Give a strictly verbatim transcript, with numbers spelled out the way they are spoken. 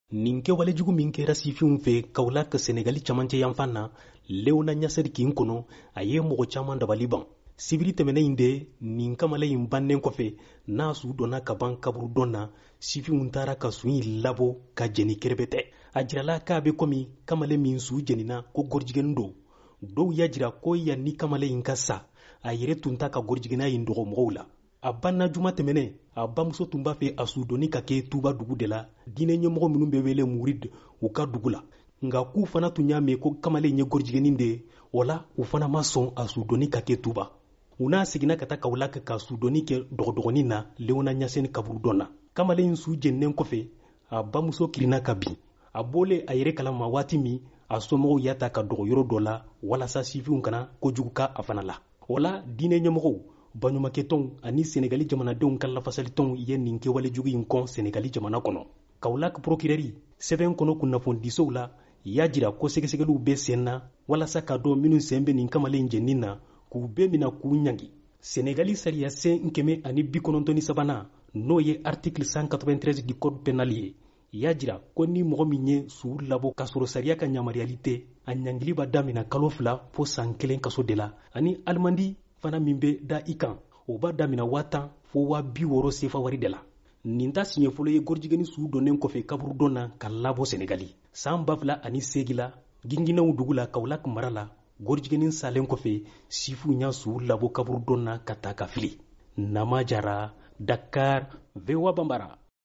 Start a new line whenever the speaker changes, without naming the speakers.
nin kɛwale jugu min kɛra sifinw fɛ Kaolack Senegali camancɛ yanfan na Léona Niasseri kin kɔnɔ a ye mɔgɔ caman dabali ban. Sibiri tɛmɛnen in de nin kamalen in bannen kɔfɛ n'a su donna ka ban kaburudon na sifinw taara ka su in labɔ ka jɛni kɛrɛbɛtɛ. A jirala k'a bɛ komi kamalen min su jɛnina ko gɔrijigɛni don. Dɔw y'a jira ko yan ni kamalen in ka sa a yɛrɛ tun ta ka gɔrijigɛna in dɔgɔ mɔgɔw la. A banna juma tɛmɛnen a bamuso tun b'a fɛ a su donni ka kɛ Tuba dugu de la diinɛ ɲɛmɔgɔ minnu bɛ wele Murid u ka dugu la. Nka k'u fana tun y'a mɛn ko kamalen ye gɔrijigɛni de ye, o la u fana ma sɔn a su donni ka kɛ Tuba. U n'a seginna ka taa Kaolack ka su donni kɛ dɔgɔdɔgɔnin na Léona Niasseri kaburudon na. Kamalen in su jɛnnen kɔfɛ a bamuso kirinna ka bin. A bɔlen a yɛrɛ kalama waati min a somɔgɔw y'a ta ka dɔgɔ yɔrɔ dɔ la walasa sifinw kana kojugu ka a fana la. O la diinɛ ɲɛmɔgɔw, baɲumankɛtɔnw ani Senegali jamanadenw ka lafasalitɔnw ye nin kɛwale jugu in kɔn Senegali jamana kɔnɔ. Kaolack procureur sɛbɛn kɔnɔ kunnafonidisow la y'a jira ko sɛgɛsɛgɛliw bɛ sen na walasa ka dɔn minnu sen bɛ nin kamalen jɛnnin na k'u bɛɛ mina k'u ɲangi. Senegali sariya sen kɛmɛ ani bi kɔnɔntɔn ni sabanan n'o ye article cent quatre-vingt-treize du code pénal ye y'a jira ko ni mɔgɔ min ye su labɔ k'a sɔrɔ sariya ka yamaruyali tɛ a ɲangili b'a damina kalo fila fo san kelen kaso de la, ani alimandi fana min bɛ da i kan o b'a damina waa tan fo waa bi wɔɔrɔ sefa wari de la. Nin ta siɲɛ fɔlɔ ye gɔrijigɛni su donnen kɔfɛ kaburudon na ka labɔ Senegali. San ba fila ani seegin la Ginginɛw dugu la Kaolack mara la gɔrijigɛni salen kɔfɛ sifuw y'a su labɔ kaburudon na ka taa ka fili. Nama Jara, Dakar, V O A Bambara.